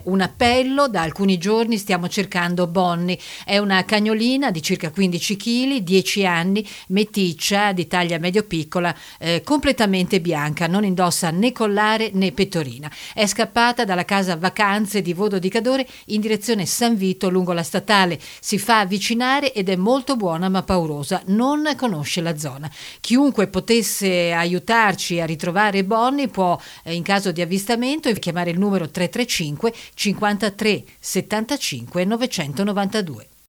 un appello: da alcuni giorni stiamo cercando Bonnie. È una cagnolina di circa 15 kg, 10 anni, meticcia, di taglia medio-piccola, completamente bianca, non indossa né collare né pettorina. È scappata dalla casa vacanze di Vodo di Cadore in direzione San Vito lungo la statale. Si fa avvicinare ed è molto buona ma paurosa, non conosce la zona. Chiunque potesse aiutarci a ritrovare Bonnie può, in caso di avvistamento, chiamare il numero 335 53 75 992.